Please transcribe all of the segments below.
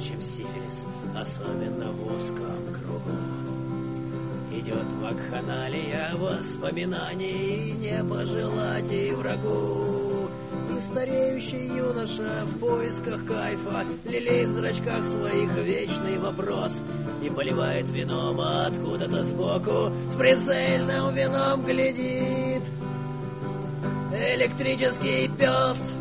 чем сифилис, особенно в узком кругу. Идет вакханалия воспоминаний, не пожелать и врагу. И стареющий юноша в поисках кайфа лелеет в зрачках своих вечный вопрос и поливает вином откуда-то сбоку, с прицельным вином глядит электрический пес.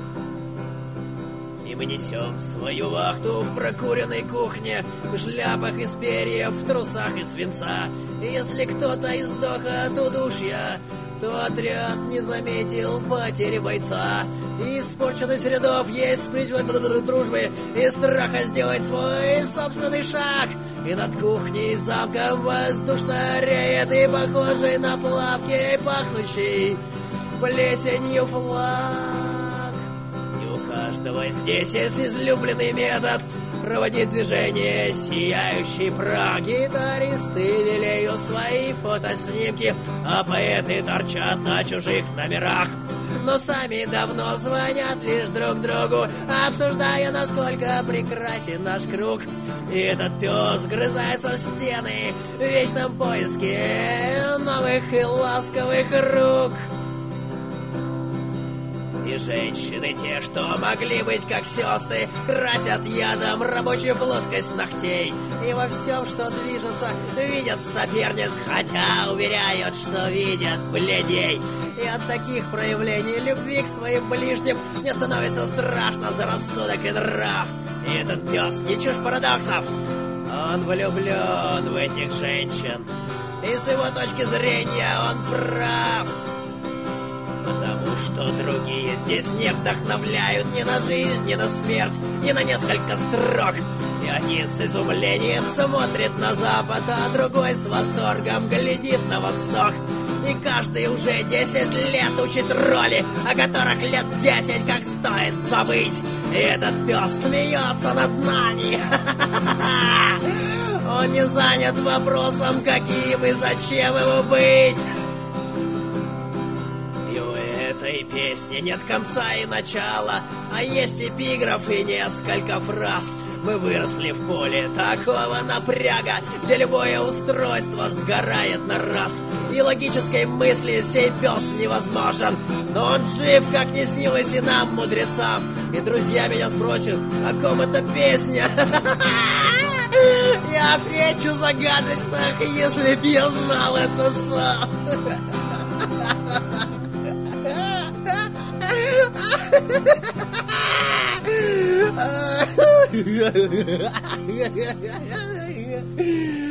И мы несем свою вахту в прокуренной кухне, в шляпах из перьев, в трусах из свинца. И если кто-то издох от удушья, то отряд не заметил потери бойца. И испорченность рядов есть признак дружбы и страха сделать свой собственный шаг. И над кухней замком воздушно реет и похожий на плавки пахнущий плесенью флаг. И у каждого здесь есть излюбленный метод проводить движение сияющий праг. Гитаристы лелеют свои фотоснимки, а поэты торчат на чужих номерах. Но сами давно звонят лишь друг другу, обсуждая, насколько прекрасен наш круг. И этот пес грызается в стены в вечном поиске новых и ласковых рук. И женщины те, что могли быть как сестры, красят ядом рабочую плоскость ногтей. И во всем, что движется, видят соперниц, хотя уверяют, что видят бледей. И от таких проявлений любви к своим ближним не становится страшно за рассудок и нрав. И этот пес не чушь парадоксов, он влюблен в этих женщин. И с его точки зрения он прав. Потому что другие здесь не вдохновляют ни на жизнь, ни на смерть, ни на несколько строк. И один с изумлением смотрит на запад, а другой с восторгом глядит на восток. И каждый уже 10 лет учит роли, о которых лет 10 как стоит забыть. И этот пес смеется над нами. Он не занят вопросом, каким и зачем ему быть. Этой песни нет конца и начала, а есть эпиграф и несколько фраз. Мы выросли в поле такого напряга, где любое устройство сгорает на раз. И логической мысли сей пес невозможен, но он жив, как не снилось и нам, мудрецам. И друзья меня спросят, о ком эта песня? Я отвечу загадочно, если б я знал это сам. Ha